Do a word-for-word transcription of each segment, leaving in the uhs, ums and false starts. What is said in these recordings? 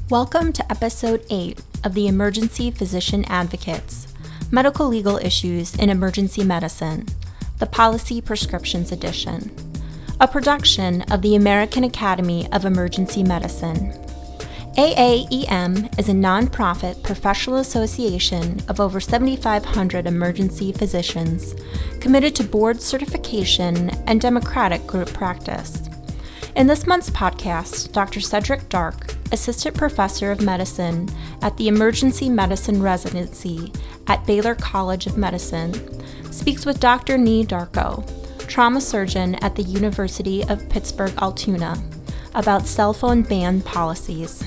Welcome to Episode eight of the Emergency Physician Advocates, Medical Legal Issues in Emergency Medicine, the Policy Prescriptions Edition, a production of the American Academy of Emergency Medicine. A A E M is a nonprofit professional association of over seven thousand five hundred emergency physicians committed to board certification and democratic group practice. In this month's podcast, Doctor Cedric Dark, Assistant Professor of Medicine at the Emergency Medicine Residency at Baylor College of Medicine, speaks with Doctor Nii Darko, Trauma Surgeon at the University of Pittsburgh-Altoona, about cell phone ban policies.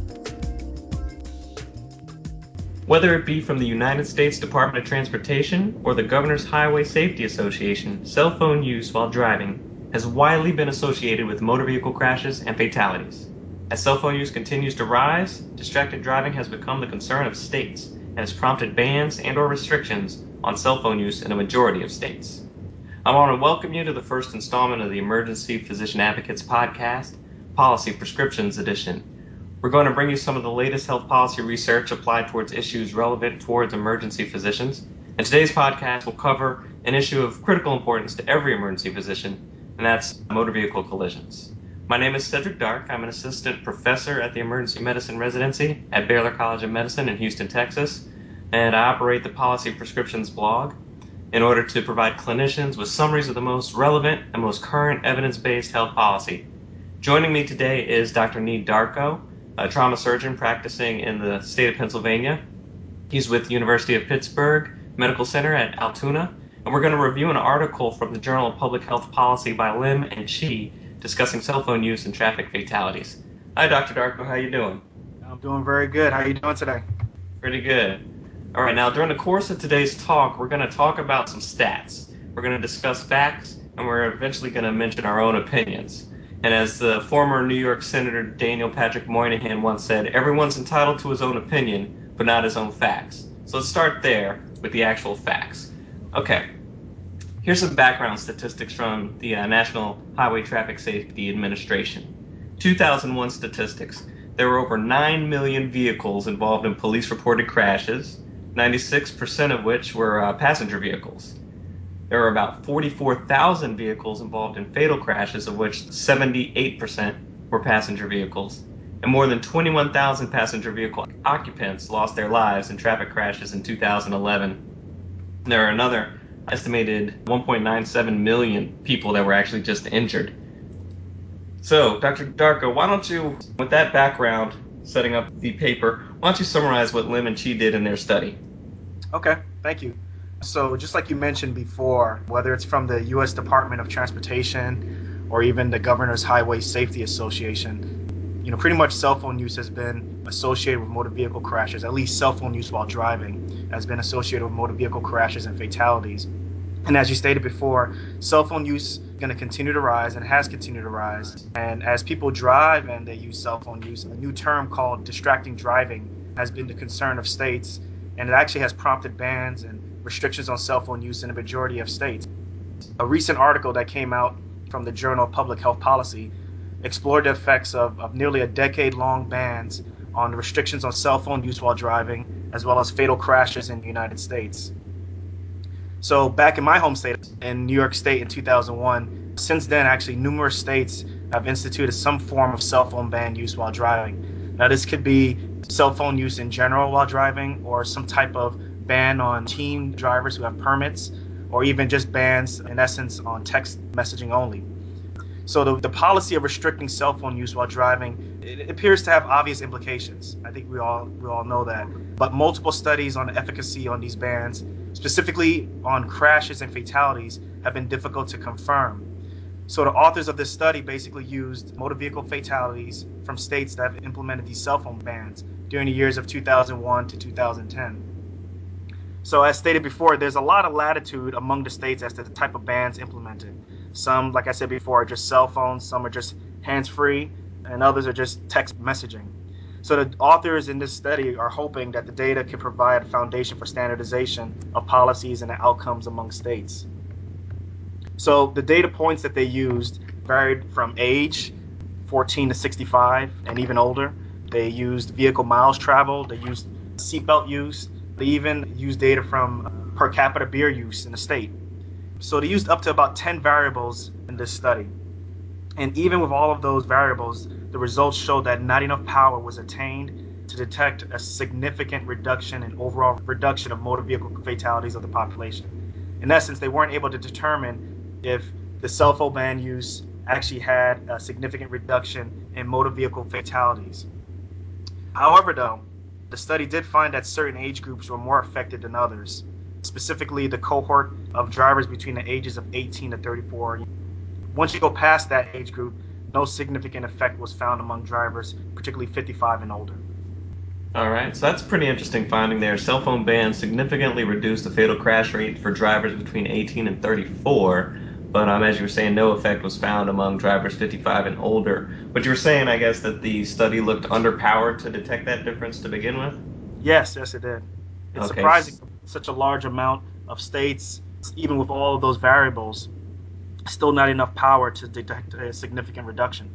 Whether it be from the United States Department of Transportation or the Governor's Highway Safety Association, cell phone use while driving has widely been associated with motor vehicle crashes and fatalities. As cell phone use continues to rise, distracted driving has become the concern of states and has prompted bans and or restrictions on cell phone use in a majority of states. I want to welcome you to the first installment of the Emergency Physician Advocates podcast, Policy Prescriptions Edition. We're going to bring you some of the latest health policy research applied towards issues relevant towards emergency physicians. And today's podcast will cover an issue of critical importance to every emergency physician, and that's motor vehicle collisions. My name is Cedric Dark. I'm an assistant professor at the Emergency Medicine Residency at Baylor College of Medicine in Houston, Texas, and I operate the Policy Prescriptions blog in order to provide clinicians with summaries of the most relevant and most current evidence-based health policy. Joining me today is Doctor Nii Darko, a trauma surgeon practicing in the state of Pennsylvania. He's with the University of Pittsburgh Medical Center at Altoona, and we're going to review an article from the Journal of Public Health Policy by Lim and Chi discussing cell phone use and traffic fatalities. Hi, Doctor Darko. How you doing? I'm doing very good. How are you doing today? Pretty good. All right, now during the course of today's talk, we're going to talk about some stats. We're going to discuss facts, and we're eventually going to mention our own opinions. And as the former New York Senator Daniel Patrick Moynihan once said, everyone's entitled to his own opinion, but not his own facts. So let's start there with the actual facts. Okay, here's some background statistics from the uh, National Highway Traffic Safety Administration. two thousand one statistics. There were over nine million vehicles involved in police-reported crashes, ninety-six percent of which were uh, passenger vehicles. There were about forty-four thousand vehicles involved in fatal crashes, of which seventy-eight percent were passenger vehicles. And more than twenty-one thousand passenger vehicle occupants lost their lives in traffic crashes in two thousand eleven. There are another estimated one point nine seven million people that were actually just injured. So, Doctor Darko, why don't you, with that background, setting up the paper, why don't you summarize what Lim and Chi did in their study? Okay, thank you. So just like you mentioned before, whether it's from the U S Department of Transportation or even the Governor's Highway Safety Association, you know, pretty much cell phone use has been associated with motor vehicle crashes, at least cell phone use while driving has been associated with motor vehicle crashes and fatalities. And as you stated before, cell phone use is going to continue to rise and has continued to rise. And as people drive and they use cell phone use, a new term called distracting driving has been the concern of states, and it actually has prompted bans and restrictions on cell phone use in a majority of states. A recent article that came out from the Journal of Public Health Policy explored the effects of, of nearly a decade-long bans on the restrictions on cell phone use while driving, as well as fatal crashes in the United States. So back in my home state, in New York State in two thousand one, since then, actually, numerous states have instituted some form of cell phone ban use while driving. Now, this could be cell phone use in general while driving, or some type of ban on teen drivers who have permits, or even just bans, in essence, on text messaging only. So the, the policy of restricting cell phone use while driving, it appears to have obvious implications. I think we all we all know that. But multiple studies on the efficacy on these bans, specifically on crashes and fatalities, have been difficult to confirm. So the authors of this study basically used motor vehicle fatalities from states that have implemented these cell phone bans during the years of two thousand one to two thousand ten. So as stated before, there's a lot of latitude among the states as to the type of bans implemented. Some, like I said before, are just cell phones, some are just hands-free, and others are just text messaging. So the authors in this study are hoping that the data can provide a foundation for standardization of policies and the outcomes among states. So the data points that they used varied from age, fourteen to sixty-five, and even older, They used vehicle miles traveled. They used seatbelt use. They even used data from per capita beer use in the state. So they used up to about ten variables in this study. And even with all of those variables, the results showed that not enough power was attained to detect a significant reduction in overall reduction of motor vehicle fatalities of the population. In essence, they weren't able to determine if the cell phone ban use actually had a significant reduction in motor vehicle fatalities. However, though, the study did find that certain age groups were more affected than others, specifically the cohort of drivers between the ages of eighteen to thirty-four. Once you go past that age group, no significant effect was found among drivers, particularly fifty-five and older. All right, so that's a pretty interesting finding there. Cell phone bans significantly reduced the fatal crash rate for drivers between eighteen and thirty-four, but um, as you were saying, no effect was found among drivers fifty-five and older. But you were saying, I guess, that the study looked underpowered to detect that difference to begin with? Yes, yes, it did. It's Okay. surprising such a large amount of states, even with all of those variables, still not enough power to detect a significant reduction.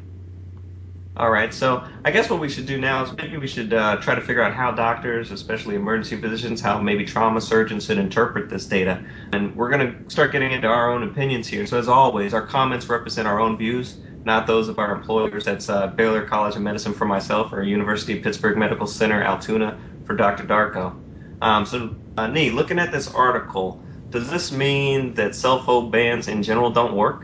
All right, so I guess what we should do now is maybe we should uh, try to figure out how doctors, especially emergency physicians, how maybe trauma surgeons should interpret this data. And we're going to start getting into our own opinions here. So as always, our comments represent our own views, not those of our employers. That's uh, Baylor College of Medicine for myself, or University of Pittsburgh Medical Center, Altoona, for Doctor Darko. Um, so, uh, Nee, looking at this article, does this mean that cell phone bans in general don't work?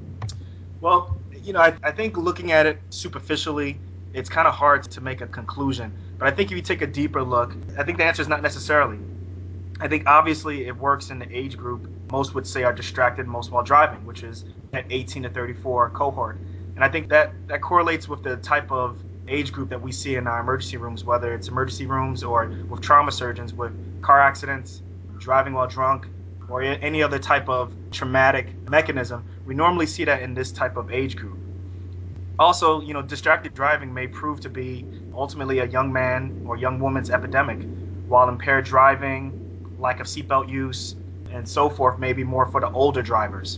Well, you know, I, I think looking at it superficially, it's kind of hard to make a conclusion. But I think if you take a deeper look, I think the answer is not necessarily. I think obviously it works in the age group most would say are distracted most while driving, which is that eighteen to thirty-four cohort. And I think that that correlates with the type of age group that we see in our emergency rooms, whether it's emergency rooms or with trauma surgeons with car accidents, driving while drunk, or any other type of traumatic mechanism. We normally see that in this type of age group. Also, you know, distracted driving may prove to be ultimately a young man or young woman's epidemic, while impaired driving, lack of seatbelt use, and so forth may be more for the older drivers.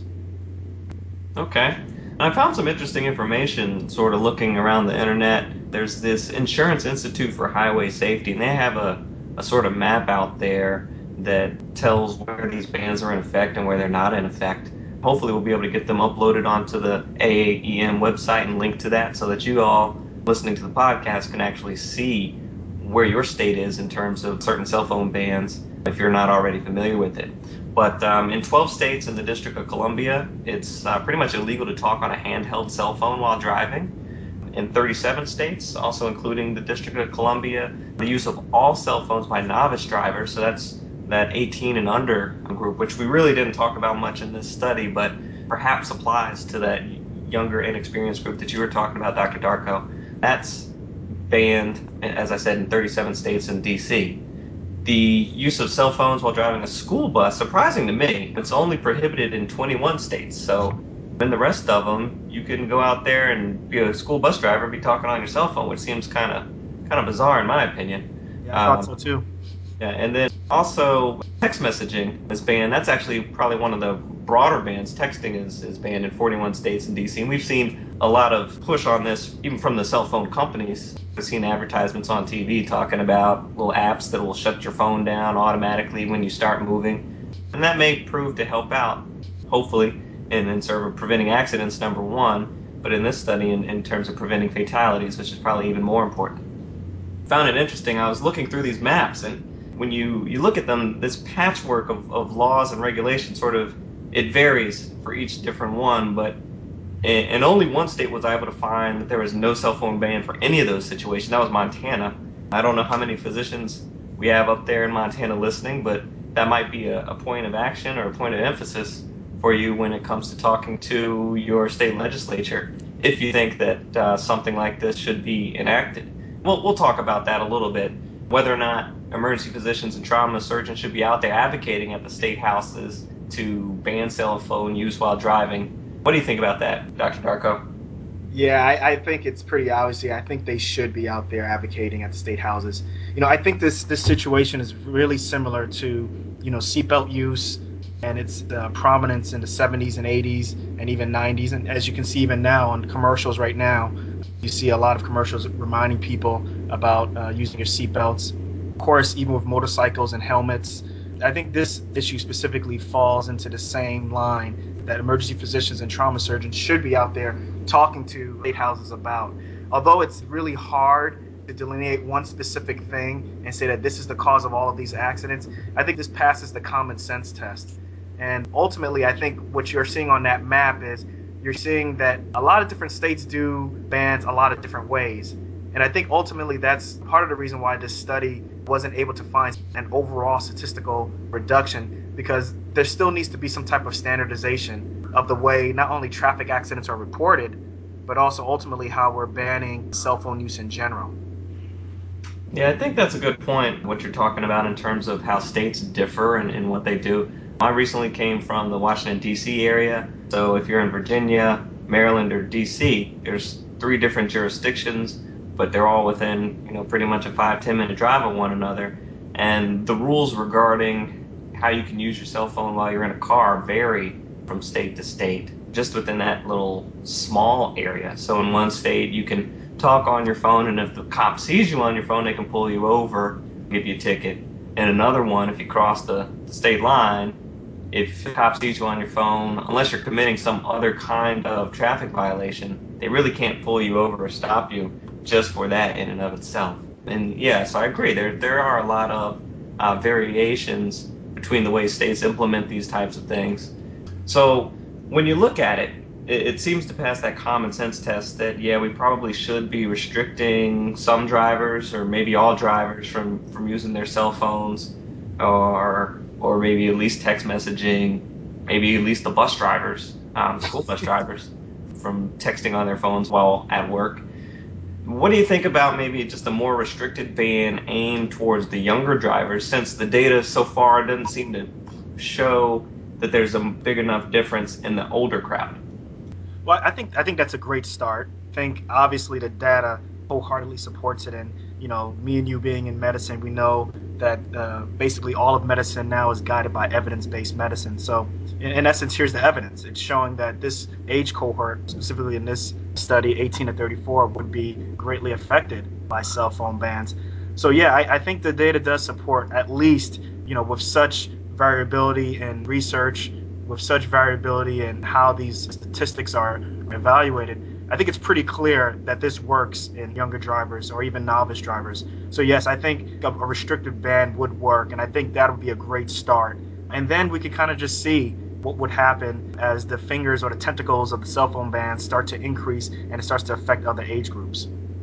Okay. I found some interesting information sort of looking around the internet. There's this Insurance Institute for Highway Safety, and they have a, a sort of map out there that tells where these bans are in effect and where they're not in effect. Hopefully we'll be able to get them uploaded onto the A A E M website and link to that so that you all listening to the podcast can actually see where your state is in terms of certain cell phone bans if you're not already familiar with it. But um, in twelve states in the District of Columbia, it's uh, pretty much illegal to talk on a handheld cell phone while driving. In thirty-seven states, also including the District of Columbia, the use of all cell phones by novice drivers, so that's that eighteen and under group, which we really didn't talk about much in this study, but perhaps applies to that younger, inexperienced group that you were talking about, Doctor Darko. That's banned, as I said, in thirty-seven states and D C. The use of cell phones while driving a school bus, surprising to me, it's only prohibited in twenty-one states. So in the rest of them, you can go out there and be a school bus driver and be talking on your cell phone, which seems kind of kind of bizarre in my opinion. Yeah, I thought um, so too. Yeah, and then also text messaging is banned. That's actually probably one of the broader bans. Texting is, is banned in forty-one states and D C. And we've seen a lot of push on this, even from the cell phone companies. I've seen advertisements on T V talking about little apps that will shut your phone down automatically when you start moving. And that may prove to help out, hopefully, in, in sort of preventing accidents, number one, but in this study, in, in terms of preventing fatalities, which is probably even more important. Found it interesting. I was looking through these maps, and when you, you look at them, this patchwork of, of laws and regulations sort of, it varies for each different one, but in, in only one state was I able to find that there was no cell phone ban for any of those situations. That was Montana. I don't know how many physicians we have up there in Montana listening, but that might be a, a point of action or a point of emphasis for you when it comes to talking to your state legislature, if you think that uh, something like this should be enacted. We'll, we'll talk about that a little bit, whether or not emergency physicians and trauma surgeons should be out there advocating at the state houses to ban cell phone use while driving. What do you think about that, Doctor Darko? Yeah, I, I think it's pretty obvious. I think they should be out there advocating at the state houses. You know, I think this this situation is really similar to, you know, seatbelt use and its uh, prominence in the seventies and eighties and even nineties. And as you can see even now on commercials right now, you see a lot of commercials reminding people about uh, using your seatbelts. Of course, even with motorcycles and helmets, I think this issue specifically falls into the same line that emergency physicians and trauma surgeons should be out there talking to state houses about. Although it's really hard to delineate one specific thing and say that this is the cause of all of these accidents, I think this passes the common sense test. And ultimately, I think what you're seeing on that map is you're seeing that a lot of different states do bans a lot of different ways. And I think ultimately that's part of the reason why this study wasn't able to find an overall statistical reduction, because there still needs to be some type of standardization of the way not only traffic accidents are reported, but also ultimately how we're banning cell phone use in general. Yeah, I think that's a good point, what you're talking about in terms of how states differ in, in what they do. I recently came from the Washington, D C area, so if you're in Virginia, Maryland, or D C, there's three different jurisdictions, but they're all within, you know, pretty much a five, ten minute drive of one another. And the rules regarding how you can use your cell phone while you're in a car vary from state to state, just within that little small area. So in one state, you can talk on your phone, and if the cop sees you on your phone, they can pull you over, give you a ticket. In another one, if you cross the, the state line, if the cop sees you on your phone, unless you're committing some other kind of traffic violation, they really can't pull you over or stop you just for that in and of itself. And yeah, so I agree. There there are a lot of uh, variations between the way states implement these types of things. So when you look at it, it, it seems to pass that common sense test that, yeah, we probably should be restricting some drivers or maybe all drivers from, from using their cell phones, or or maybe at least text messaging, maybe at least the bus drivers, um, school bus drivers, from texting on their phones while at work. What do you think about maybe just a more restricted ban aimed towards the younger drivers, since the data so far doesn't seem to show that there's a big enough difference in the older crowd? Well, I think I think that's a great start. I think obviously the data wholeheartedly supports it, and you know, me and you being in medicine, we know that uh, basically all of medicine now is guided by evidence-based medicine. So, in, in essence, here's the evidence. It's showing that this age cohort, specifically in this study, eighteen to thirty-four, would be greatly affected by cell phone bans. So, yeah, I, I think the data does support, at least, you know, with such variability in research, with such variability in how these statistics are evaluated, I think it's pretty clear that this works in younger drivers or even novice drivers. So yes, I think a restrictive ban would work, and I think that would be a great start. And then we could kind of just see what would happen as the fingers or the tentacles of the cell phone ban start to increase and it starts to affect other age groups.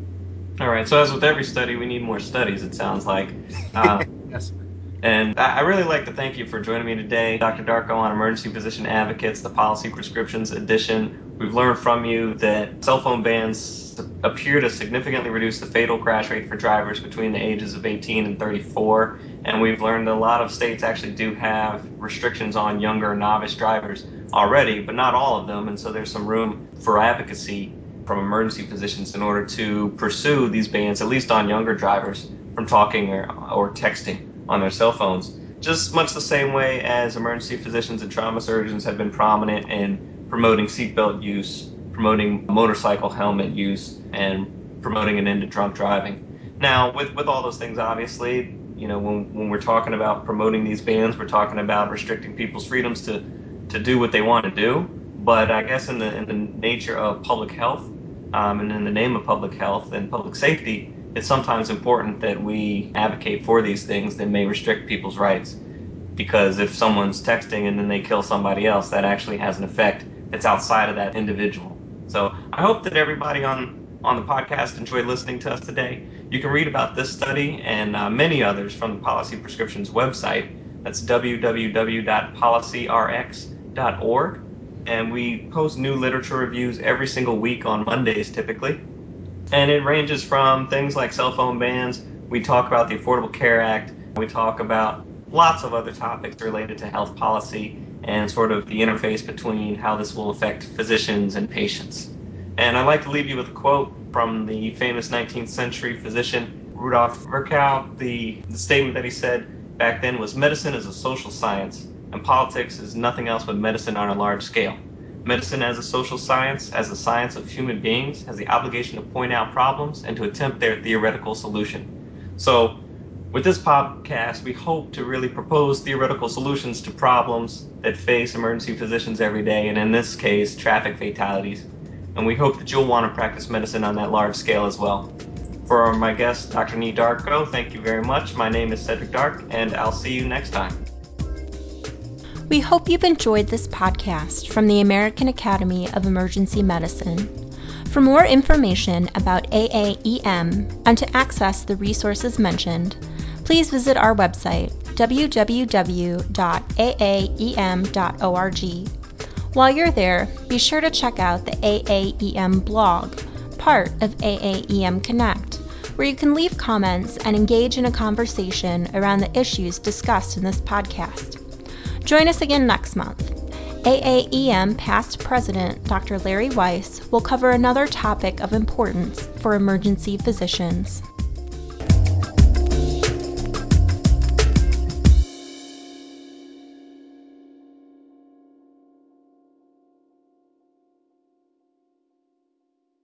All right, so as with every study, we need more studies, it sounds like. Uh, Yes. And I really like to thank you for joining me today, Doctor Darko, on Emergency Physician Advocates, the Policy Prescriptions Edition. We've learned from you that cell phone bans appear to significantly reduce the fatal crash rate for drivers between the ages of eighteen and thirty-four. And we've learned that a lot of states actually do have restrictions on younger novice drivers already, but not all of them. And so there's some room for advocacy from emergency physicians in order to pursue these bans, at least on younger drivers, from talking or, or texting on their cell phones, just much the same way as emergency physicians and trauma surgeons have been prominent in promoting seatbelt use, promoting motorcycle helmet use, and promoting an end to drunk driving. Now, with, with all those things, obviously, you know, when, when we're talking about promoting these bans, we're talking about restricting people's freedoms to, to do what they want to do. But I guess in the in the nature of public health, um, and in the name of public health and public safety, it's sometimes important that we advocate for these things that may restrict people's rights. Because if someone's texting and then they kill somebody else, that actually has an effect that's outside of that individual. So I hope that everybody on, on the podcast enjoyed listening to us today. You can read about this study and uh, many others from the Policy Prescriptions website. That's w w w dot policy r x dot org. And we post new literature reviews every single week on Mondays typically. And it ranges from things like cell phone bans. We talk about the Affordable Care Act. We talk about lots of other topics related to health policy and sort of the interface between how this will affect physicians and patients. And I'd like to leave you with a quote from the famous nineteenth century physician Rudolf Virchow. The, the statement that he said back then was, "Medicine is a social science, and politics is nothing else but medicine on a large scale." Medicine as a social science, as a science of human beings, has the obligation to point out problems and to attempt their theoretical solution. So, with this podcast, we hope to really propose theoretical solutions to problems that face emergency physicians every day, and in this case, traffic fatalities. And we hope that you'll want to practice medicine on that large scale as well. For my guest, Doctor Nee Darko, thank you very much. My name is Cedric Dark, and I'll see you next time. We hope you've enjoyed this podcast from the American Academy of Emergency Medicine. For more information about A A E M and to access the resources mentioned, please visit our website, w w w dot a a e m dot org. While you're there, be sure to check out the A A E M blog, part of A A E M Connect, where you can leave comments and engage in a conversation around the issues discussed in this podcast. Join us again next month. A A E M past president Doctor Larry Weiss will cover another topic of importance for emergency physicians.